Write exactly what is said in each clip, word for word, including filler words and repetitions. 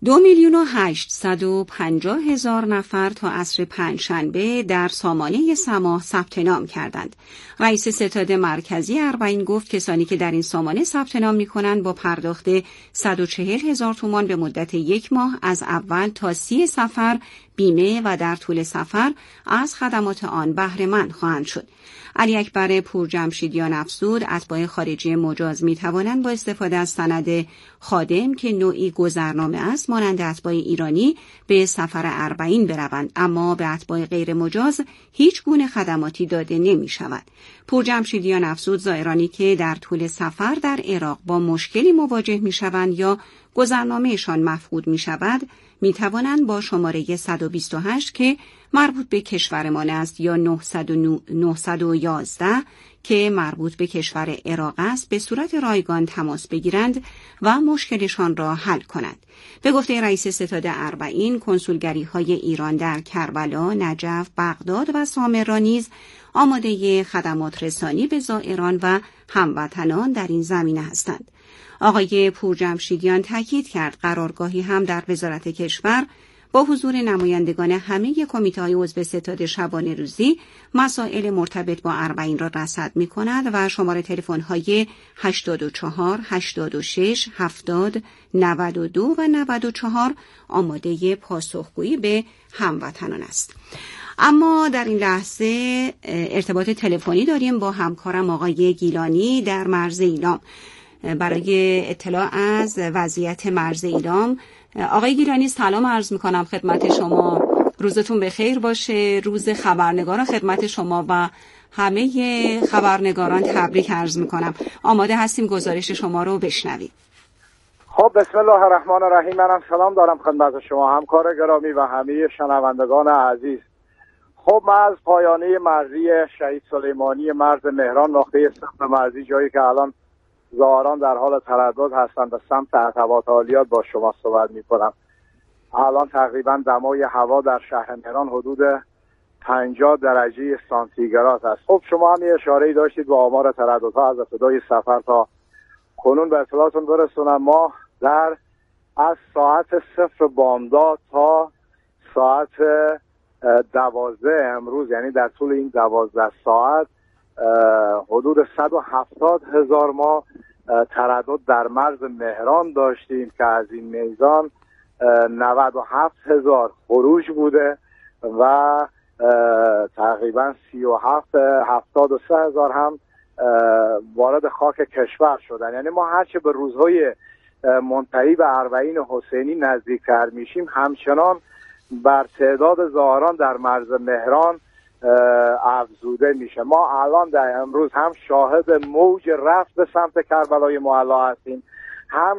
دو میلیون و هشتصد و پنجاه هزار نفر تا عصر پنجشنبه در سامانه سماح ثبت نام کردند. رئیس ستاد مرکزی اربعین گفت کسانی که در این سامانه ثبت نام می‌کنند با پرداخت صد و چهل هزار تومان به مدت یک ماه از اول تا سی سفر بیمه و در طول سفر از خدمات آن بهره مند خواهند شد. علی اکبر پورجمشیدیان افزود اتباع خارجی مجاز می توانند با استفاده از سند خادم که نوعی گذرنامه است مانند اتباع ایرانی به سفر اربعین بروند، اما به اتباع غیر مجاز هیچ گونه خدماتی داده نمی شود. پورجمشیدیان افزود زائرانی که در طول سفر در عراق با مشکلی مواجه می شوند یا گذرنامهشان مفقود می شود می توانند با شماره صد و بیست و هشت که مربوط به کشورمان است یا نهصد و یازده که مربوط به کشور عراق است به صورت رایگان تماس بگیرند و مشکلشان را حل کنند. به گفته رئیس ستاد اربعین، کنسولگری‌های ایران در کربلا، نجف، بغداد و سامرا نیز آماده خدمات رسانی به زائران و هموطنان در این زمینه هستند. آقای پورجمشیدیان تاکید کرد قرارگاهی هم در وزارت کشور با حضور نمایندگان همه کمیته‌های عضو ستاد شبانه روزی مسائل مرتبط با اربعین را رصد می‌کند و شماره تلفن‌های هشتاد و چهار هشتاد و شش هفتاد نود و دو و نود و چهار آماده پاسخگویی به هموطنان است. اما در این لحظه ارتباط تلفنی داریم با همکارم آقای گیلانی در مرز ایلام برای اطلاع از وضعیت مرز ایلام. آقای گیلانی سلام عرض میکنم خدمت شما، روزتون بخیر باشه. روز خبرنگاران خدمت شما و همه خبرنگاران تبریک عرض میکنم. آماده هستیم گزارش شما رو بشنویم. خب بسم الله الرحمن الرحیم. منم سلام دارم خدمت شما همکار گرامی و همه شنوندگان عزیز. خب من از پایانه مرزی شهید سلیمانی مرز مهران نقطه صفر مرزی، جایی که الان زائران در حال تردد هستند به سمت عتبات عالیات با شما صحبت می‌کنم. الان تقریبا دمای هوا در شهر مهران حدود پنجاه درجه سانتیگراد است. خب شما هم اشاره‌ای داشتید با آمار ترددها از ابتدای سفر تا کنون به اطلاعتون برسونم. ما در از ساعت صفر بامداد تا ساعت دوازده امروز، یعنی در طول این دوازده ساعت حدود صد و هفتاد هزار ما تردد در مرز مهران داشتیم که از این میزان نود و هفت هزار خروج بوده و تقریبا سی و هفت هفتاد و سه هزار هم وارد خاک کشور شدن. یعنی ما هرچه به روزهای منتهی به اربعین حسینی نزدیکتر میشیم همچنان بر تعداد زائران در مرز مهران افزوده میشه. ما الان در امروز هم شاهد موج رفت به سمت کربلای معلا هستیم، هم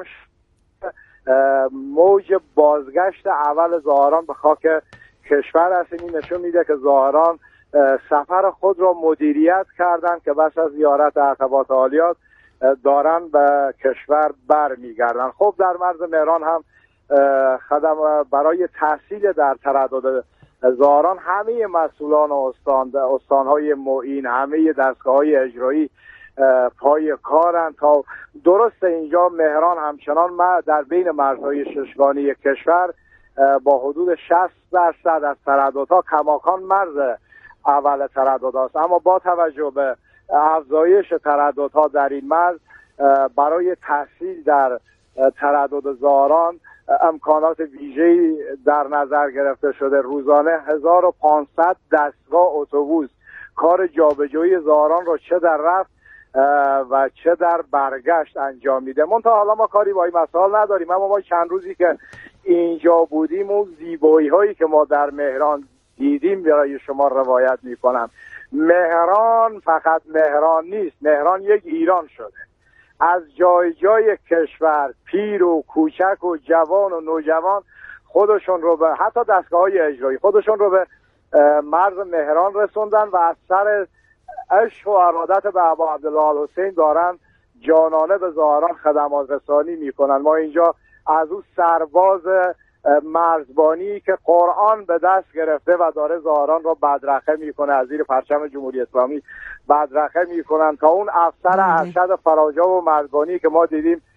موج بازگشت اول زائران به خاک کشور هستیم. این نشون میده که زائران سفر خود را مدیریت کردن که بس از زیارت عتبات عالیات دارن به کشور بر میگردن. خب در مرز مهران هم خدم برای تحصیل در تردد زائران همه مسئولان استان استانهای معین، همه دستگاه‌های اجرایی پای کارن تا درست اینجا مهران همچنان ما در بین مرزهای ششگانه کشور با حدود شصت درصد از ترددها کماکان مرز اول تردد است. اما با توجه به افزایش ترددها در این مرز برای تحصیل در تردد زائران امکانات ویژه‌ای در نظر گرفته شده. روزانه هزار و پانصد دستگاه اتوبوس کار جابجایی زائران را چه در رفت و چه در برگشت انجام میده. منتها حالا ما کاری با این مسائل نداریم، اما ما چند روزی که اینجا بودیم و زیبایی هایی که ما در مهران دیدیم برای شما روایت میکنم. مهران فقط مهران نیست، مهران یک ایران شده. از جای جای کشور پیر و کوچک و جوان و نوجوان خودشون رو به حتی دستگاه‌های اجرایی خودشون رو به مرز مهران رسوندن و از سر عشق و ارادت به ابا عبدالله الحسین دارن جانانه به زائران خدمات رسانی میکنن. ما اینجا از اون سرباز مرزبانی که قرآن به دست گرفته و داره زائران را بدرقه میکنه، از زیر پرچم جمهوری اسلامی بدرقه میکنن، تا اون افسر ارشد فراجا و مرزبانی که ما دیدیم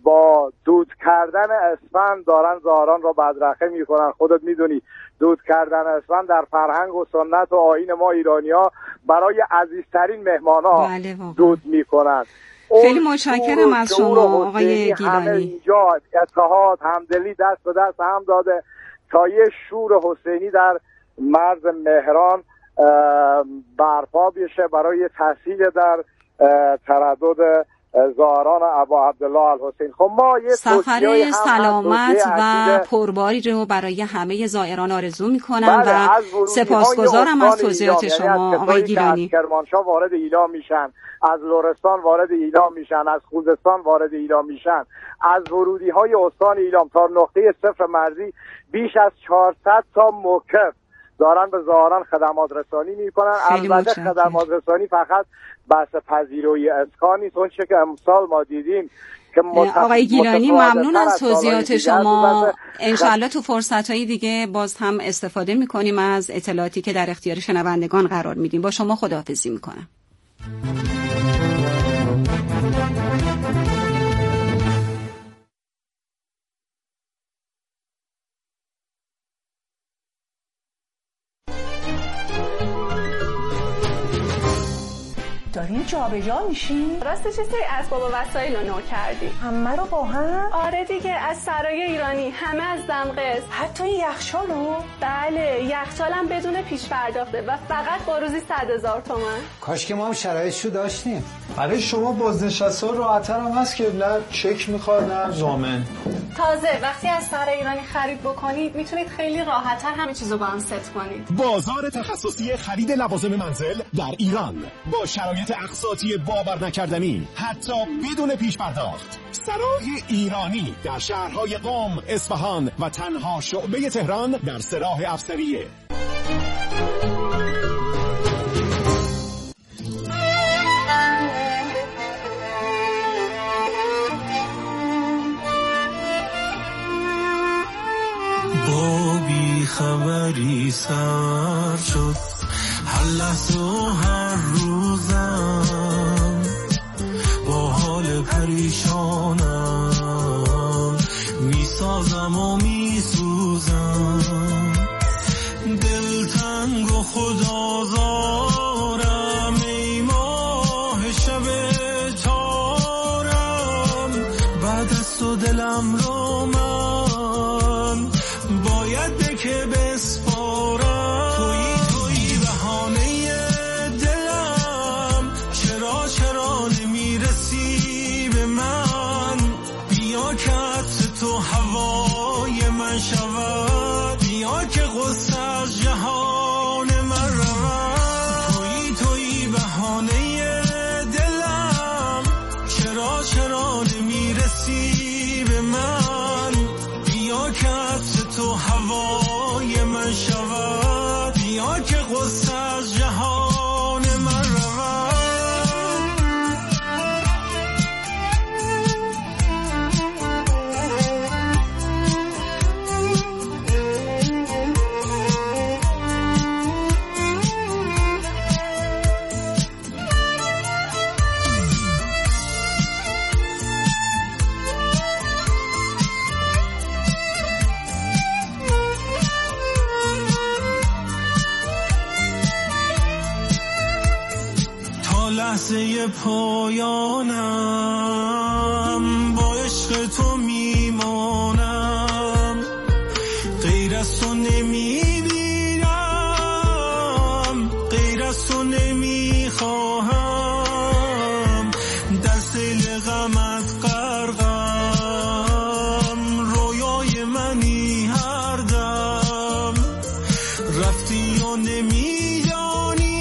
با دود کردن اسفند دارن زائران را بدرقه میکنن. خودت میدونی دود کردن اسفند در فرهنگ و سنت و آیین ما ایرانی‌ها برای عزیزترین مهمان‌ها بله دود میکنن. خیلی متشکرم از شما آقای گیلانی. اینجا اتحاد همدلی دست به دست هم داده تا یه شور حسینی در مرز مهران برپا بشه برای تسهیل در تردد زائران ابا عبدالله الحسین. خب ما یه سفر سلامت و پرباری رو برای همه زائران آرزو میکنم و سپاسگزارم از توضیحات شما آقای گیلانی. از کرمانشاه وارد ایلام میشن، از لرستان وارد ایلام میشن، از خوزستان وارد ایلام میشن، از ورودی های استان ایلام تا نقطه صفر مرزی بیش از چهارصد تا موقف دارن به زائران خدمات رسانی میکنن. البته خدمات رسانی فقط بحث پذیرایی اسکان نیست، اون چه که امسال ما دیدیم که آقای گیلانی ممنون از توضیحات شما. انشالله تو فرصتهای دیگه باز هم استفاده میکنیم از اطلاعاتی که در اختیار شنوندگان قرار میدیم. با شما خداحافظی میکنم. دارین جابجا میشین؟ راستش یه سری اسباب و وسایل رو نو کردیم. همه رو با هم؟ آره دیگه، از سرای ایرانی، همه از دمقس. حتی این یخچال رو؟ بله، یخچال هم بدون پیش پرداخته و فقط با روزی صد هزار تومان. کاش که ما هم شرایطشو داشتیم. برای شما بازنشسته راحت‌تر هم هست که نه چک میخواد نه ضامن. تازه وقتی از سرای ایرانی خرید بکنید میتونید خیلی راحت‌تر همه چیزو با هم ست کنید. بازار تخصصی خرید لوازم منزل در ایران با شرایط اقساطی باور نکردنی، حتی بدون پیش پرداخت. سرای ایرانی در شهرهای قم، اصفهان و تنها شعبه تهران در سراح افسریه. با بی خبری سر شد هر لحظه و هر روزم، با حال پریشانم میسازم و میسوزم، دلتنگ و خدازارم ای ماه شب تارم، بعد از تو دلم رو من باید به که بسپارم. تویی تویی بهانه دلم، چرا چرا نمیرسی به من، بیا که عطر تو هوای من شود، بیا که غصه از جهان من رود. تویی تویی بهانه دلم، چرا چرا نمیرسی به من، بیا که عطر تو هوای من شود، بیا که غصه از جهان من رود. لحظه پایانم با عشق تو میمانم، غیر از تو نمیبینم، غیر از تو نمیخواهم، در سیل غمت غرقم، رویای منی هر دم، رفتی و نمیدانی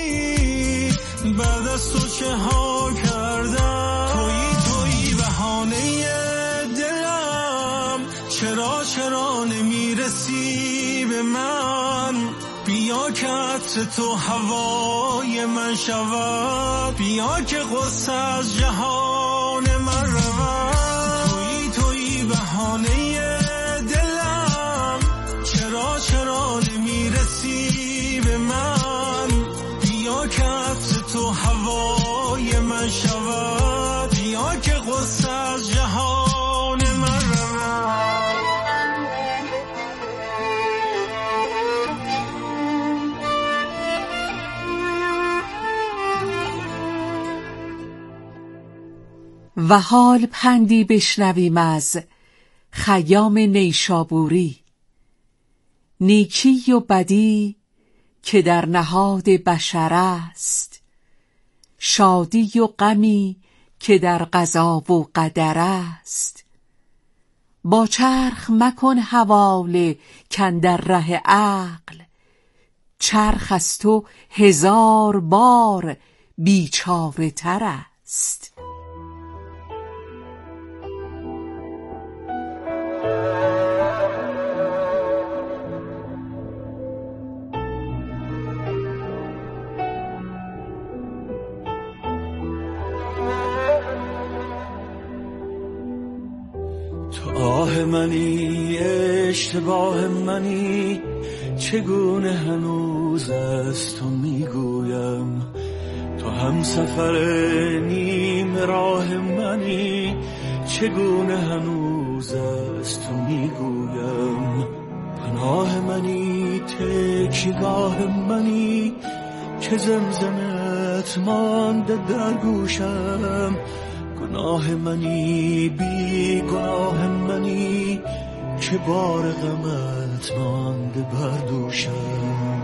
بعد از تو چه ها کردم. تویی تویی بهانه دلم، چرا چرا نمیرسی به من، بیا که عطر تو هوای من شود، بیا که غصه از جهان من رود. تویی تویی بهانه دلم، چرا چرا نمیرسی به من، بیا که عطر تو هوای من شود، بیا که غصه از جهان و حال پندی بشنویم از خیام نیشابوری. نیکی و بدی که در نهاد بشر است، شادی و غمی که در قضا و قدر است. با چرخ مکن حواله کاندر ره عقل، چرخ از تو هزار بار بیچاره تر است. تو آه منی، اشتباه منی، چگونه هنوز از تو میگویم. تو هم سفر نیم راه منی، چگونه هنوز از تو میگویم. پناه منی، تکیگاه منی، که زمزمت مانده در گوشم. گناه منی، بی گناه منی، که بار غمت مانده بر دوشم.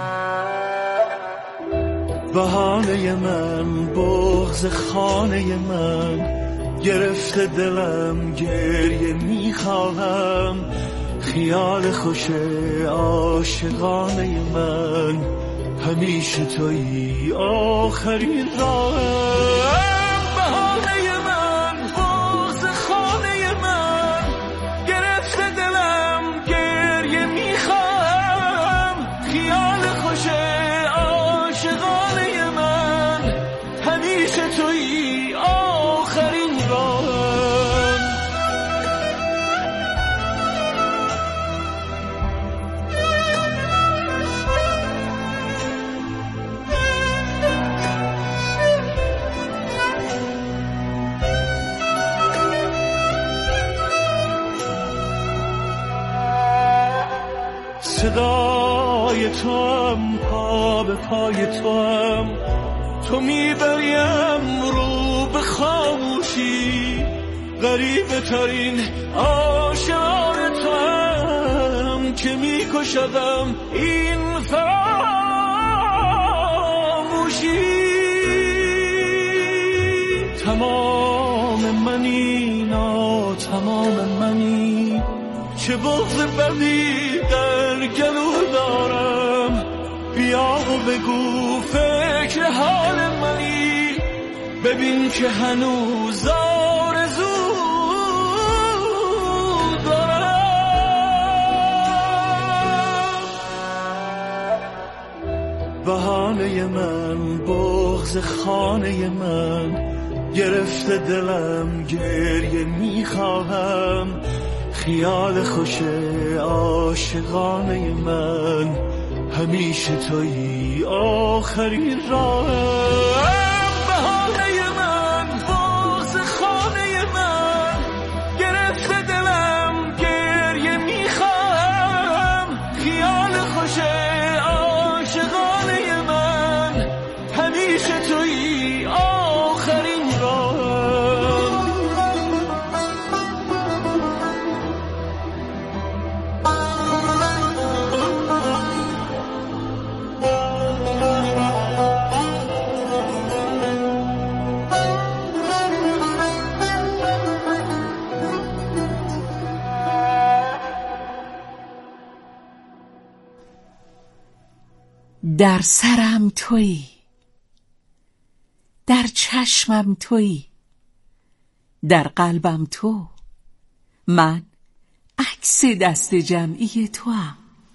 بهانه من، بغض خانه من، گرفته دلم گریه میخواهم. خیال خوش عاشقانه من، همیشه تویی آخرین راهم. بهانه من، بغض خانه من، گرفته دلم گریه میخواهم. خیال خوش عاشقانه من، همیشه تویی آخرین راهم. صدای تو هم، پا به پای تو هم، تو میبریم رو به خاموشی. غریبه ترین آشیان تو هم، که میکشدم این فراموشی. تمام منی، نا تمام منی، چه بغض بدی در گلو دارم. بیا و بگو فکر حال منی، ببین که هنوز آرزو دارم. بهانه من، بغض خانه من، گرفته دلم گریه میخواهم. خیال خوش عاشقانه من، همیشه تویی آخرین راهم. بهانه من، بغض خانه من، گرفته دلم گریه میخواهم. خیال خوش عاشقانه من، همیشه تویی آخرین راهم. در سرم تویی، در چشمم تویی، در قلبم تو. من عکس دست جمعی توام.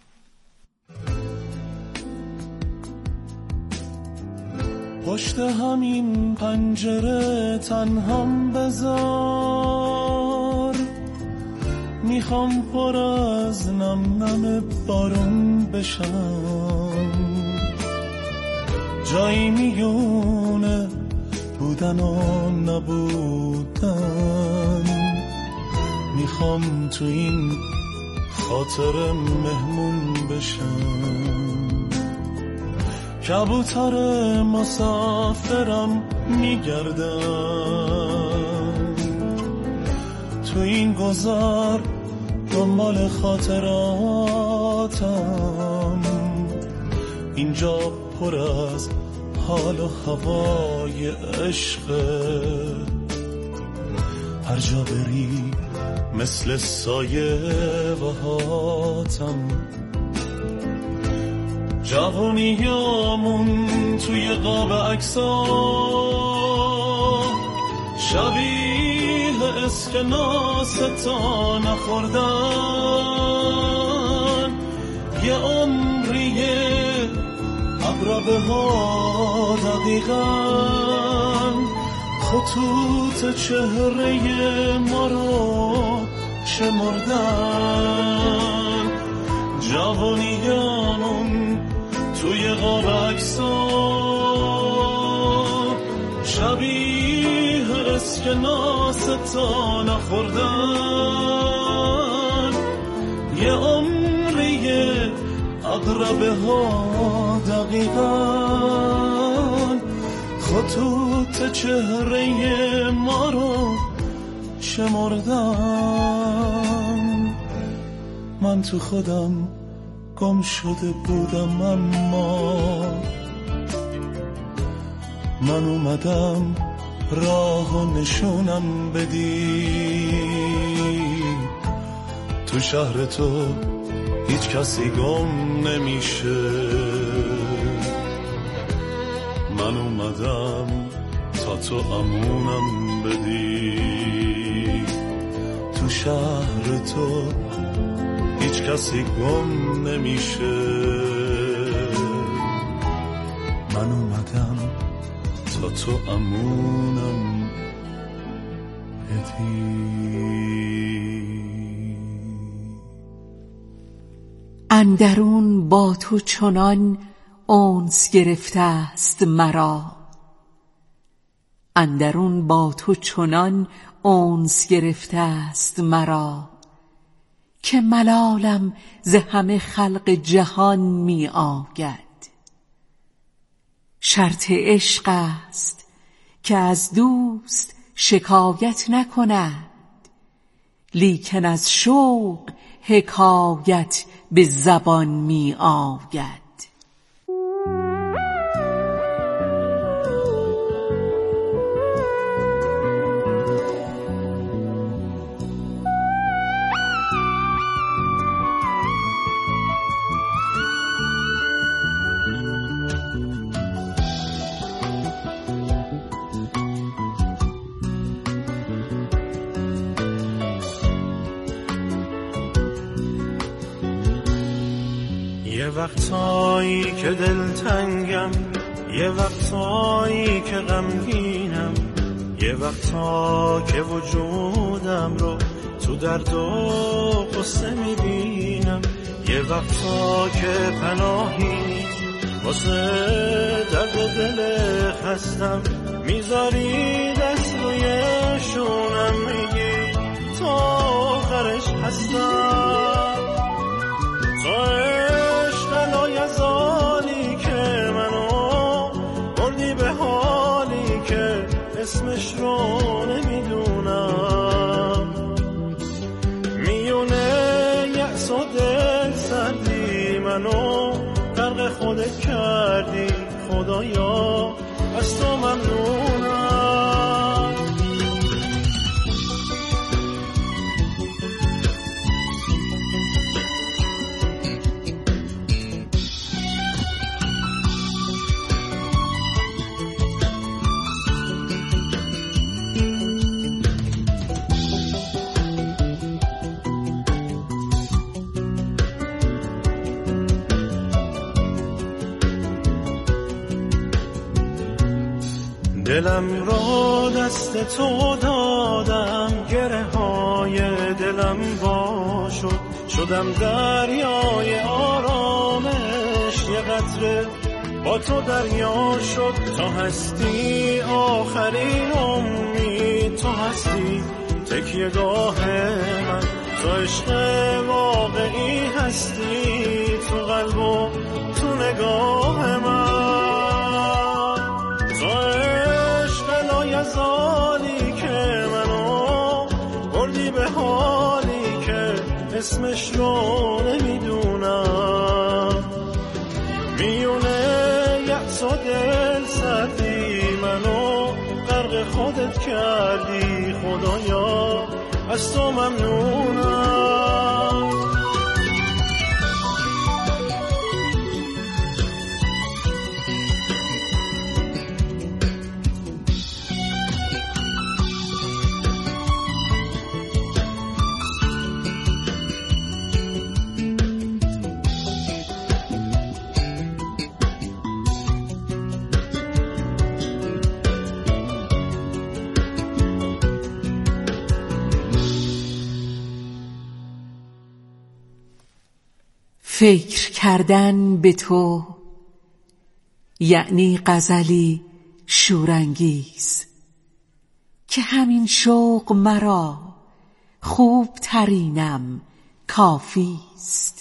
پشت همین پنجره تنهام بذار، میخوام پر از نم نم بارون بشم. جایی میونه بودن و نبودن، میخوام تو این خاطر مهمون بشم. کبوتر مسافرم میگردم، تو این گذار دنبال خاطراتم. اینجا پر از حال و هوای عشقه، هر جا بری مثل سایه بهاتم. جوانیامون توی قاب عکس‌ها شبیه اسکناس تا نخوردن. یه عمریه عقربه ها دقیقاً خطوط چهره ما رو شمردن. جوانیامون توی قاب عکس‌ها شبیه اسکناس تا نخوردن. یه عمریه عقربه ها دقیقاً خطوط چهره ما رو شمردن. من تو خودم گم شده بودم، اما من اومدم راه و نشونم بدی. تو شهر تو هیچ کسی گم نمیشه، من اومدم تا تو امونم بدی. تو شهر تو هیچ کسی گم نمیشه، من اومدم تا تو امونم بدی. اندرون با تو چنان انس گرفته است مرا، اندرون با تو چنان انس گرفته است مرا، که ملالم ز همه خلق جهان می آید. شرط عشق است که از دوست شکایت نکند، لیکن از شوق حکایت به زبان می آید. یه وقتایی که دلتنگم، یه وقتایی که غمگینم، یه وقتا که وجودم رو تو درد و قصه میبینم، یه وقتا که پناهی واسه درد دل خستم، میذاری دست روی شونم میگی تا آخرش هستم. تو لایزالی که منو بردی به حالی که اسمش رو نمیدونم، میونه یأس و دل سردی منو غرق خودت کردی، خدایا از تو ممنونم. دلم رو دست تو دادم، گره های دلم وا شد، شدم دریای آرامش، یه قطره با تو دریا شد. تا هستی آخرین امید، تو هستی تکیه گاه من، تو عشق واقعی هستی، تو قلب و تو نگاه من، تو عشق لایزالی که منو بردی به اسمش رو نمیدونم، میونه یأس و دل سردی منو غرق خودت کردی، خدایا از تو ممنونم. فکر کردن به تو یعنی غزلی شورانگیز که همین شوق مرا خوب ترینم کافیست.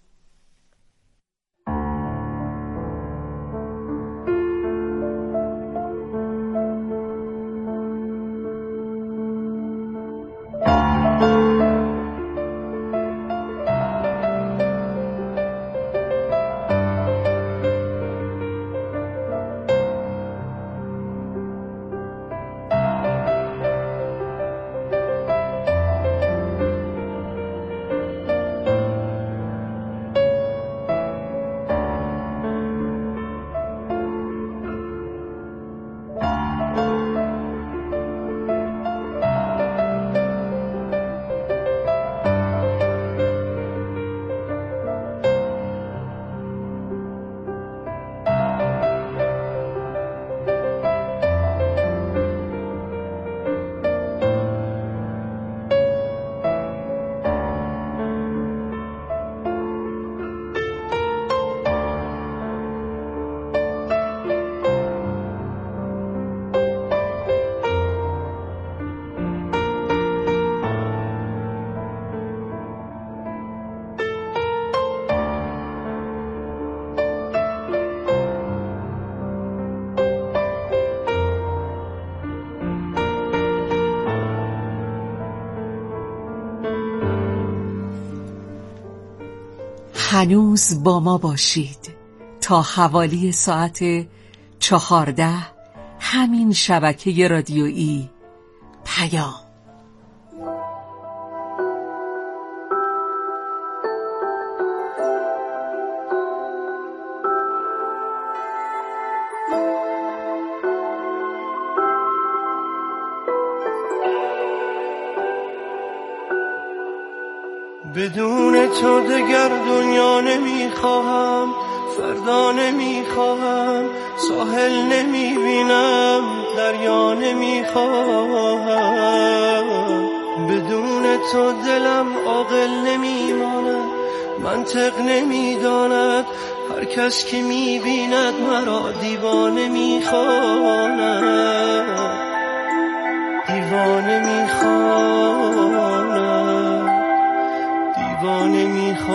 هنوز با ما باشید تا حوالی ساعت چهارده همین شبکه رادیویی پیام. بدون تو دگر دنیا نمیخواهم، فردا نمیخواهم، ساحل نمیبینم، دریا نمیخواهم. بدون تو دلم عاقل نمیماند، منطق نمیداند، هر کس که میبیند مرا دیوانه میخواند، دیوانه میخواند، دیوانه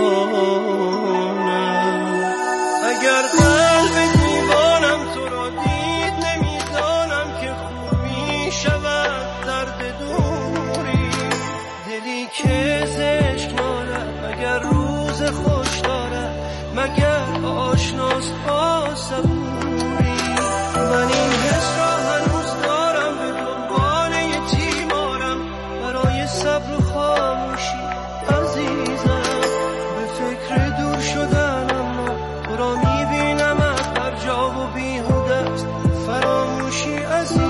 میخوانم. اگر قلب دیوانم تو را دید نمیدانم که خوب میشود درد دوری. دلی که زشق نارد مگر روز خوش دارد، مگر آشناست با صبوری. من این حس را هنوز دارم، به دنبال یتیمارم برای صبر و خاموشی عزیزم. به فکر دور شدن اما تو را میبینم هر جا و بیهوده است فراموشی عزیزم.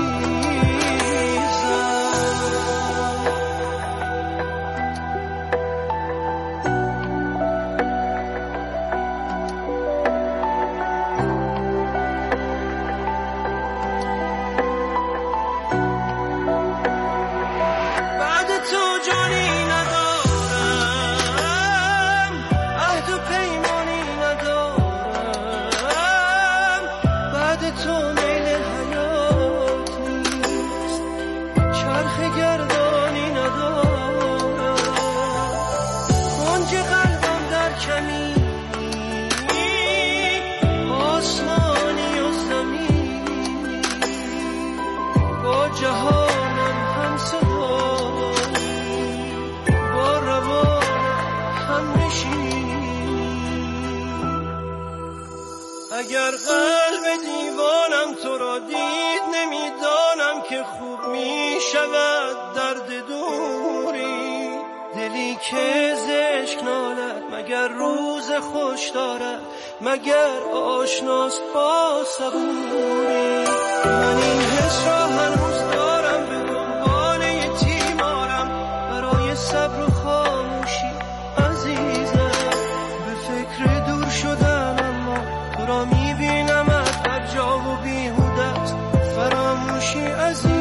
شود درد دوری، دلی که زشک نالد مگر روز خوش دارد، مگر آشناست با صبوری. من این حس را هنوز دارم، به دنبال یه تیمارم برای صبر و خاموشی عزیزم. به فکر دور شدن اما تو را میبینمت در جا و بیهوده است فراموشی عزیزم.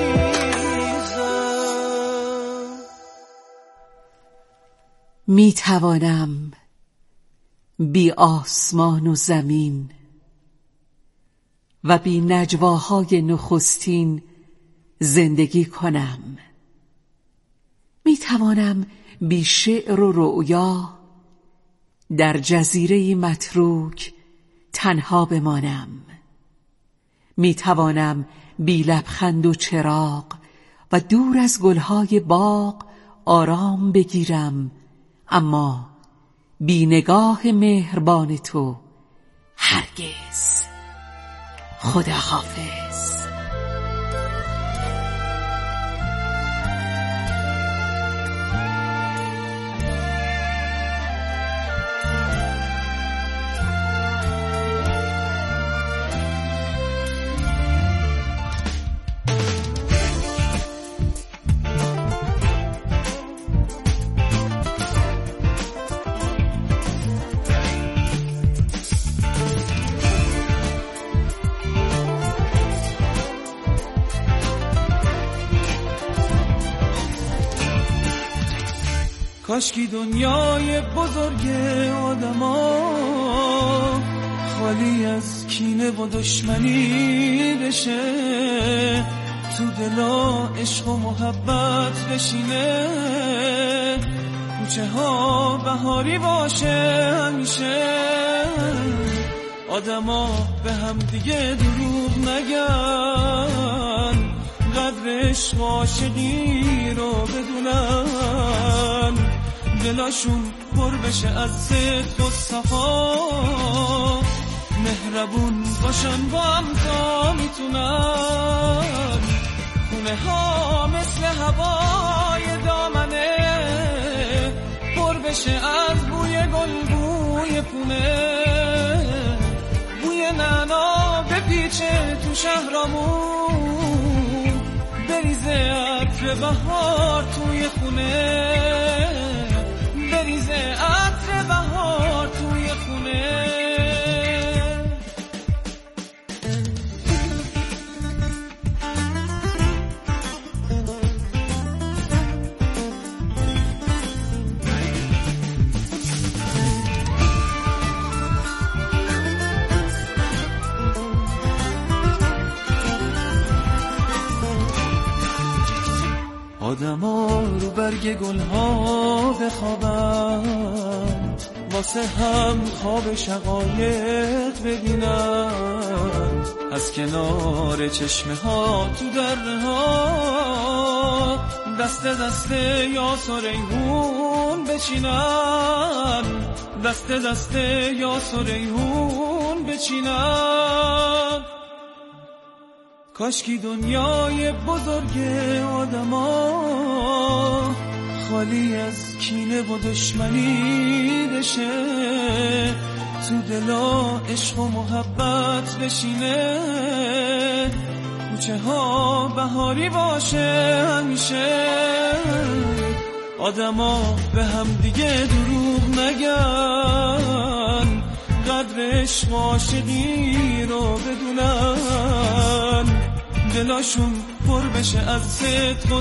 می توانم بی آسمان و زمین و بی نجواهای نخستین زندگی کنم. می توانم بی شعر و رؤیا در جزیره متروک تنها بمانم. می توانم بی لبخند و چراغ و دور از گلهای باغ آرام بگیرم، اما بی نگاه مهربان تو هرگز. خداحافظ. کاشکی دنیای بزرگ آدما خالی از کینه و دشمنی بشه، تو دلا عشق و محبت بشینه، کوچه ها بهاری باشه همیشه، آدما به هم دیگه دروغ نگن، قدر عشق و عاشقی رو بدونن، دلاشون پر بشه از صدق و صفا، مهربون باشن با هم تا میتونن، خونه ها مثل هوای دامنه پر بشه از بوی گل بوی پونه، بوی نعنا بپیچه تو شهرامون، بریزه عطر بهار توی خونه، بریزه عطر بهار توی خونه. آدما رو برگ گلها بخوابن، واسه هم خواب شقایق ببینن، از کنار چشمه ها تو دره ها دست دست یاس و ریحون بچینن، دست دست یاس و ریحون بچینن. کاشکی دنیای بزرگ آدما خالی از کینه و دشمنی بشه، تو دلا عشق و محبت بشینه، کوچه ها بهاری باشه همیشه، آدما به هم دیگه دروغ نگن، قدر عشق و عاشقی رو بدونن، دلاشون پر بشه از صدق و